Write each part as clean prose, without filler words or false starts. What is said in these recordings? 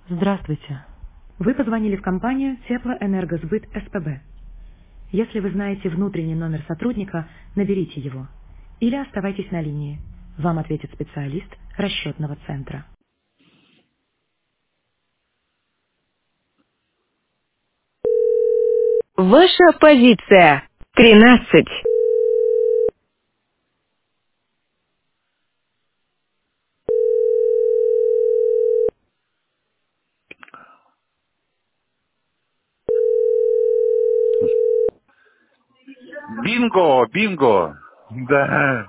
Здравствуйте. Вы позвонили в компанию Теплоэнергосбыт СПБ. Если вы знаете внутренний номер сотрудника, наберите его. Или оставайтесь на линии. Вам ответит специалист расчетного центра. Ваша позиция. 13. Бинго, бинго. Да.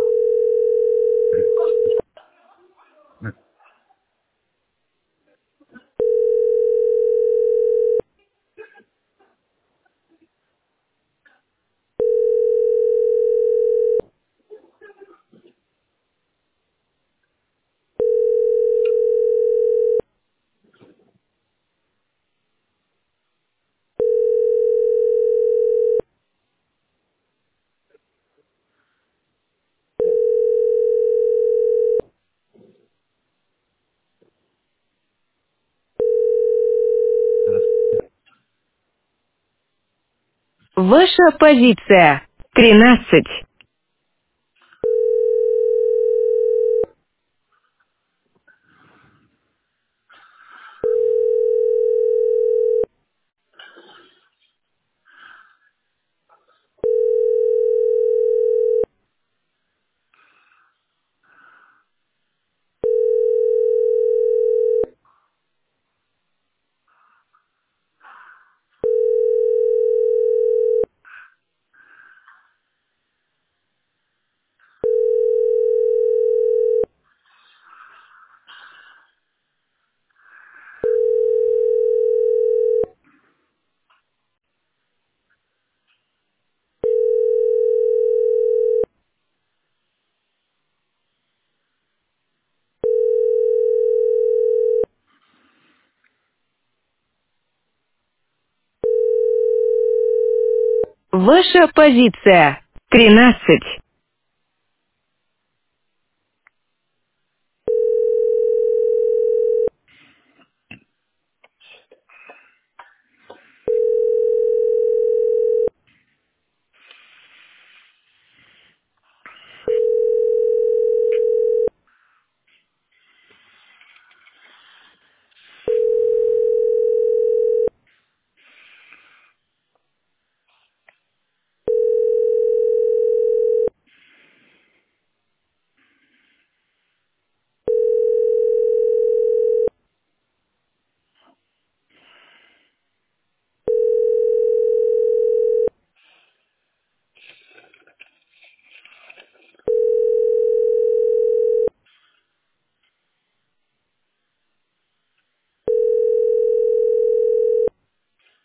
Ваша позиция. 13. Ваша позиция. 13.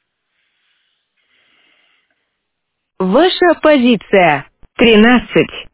Ваша позиция. 13.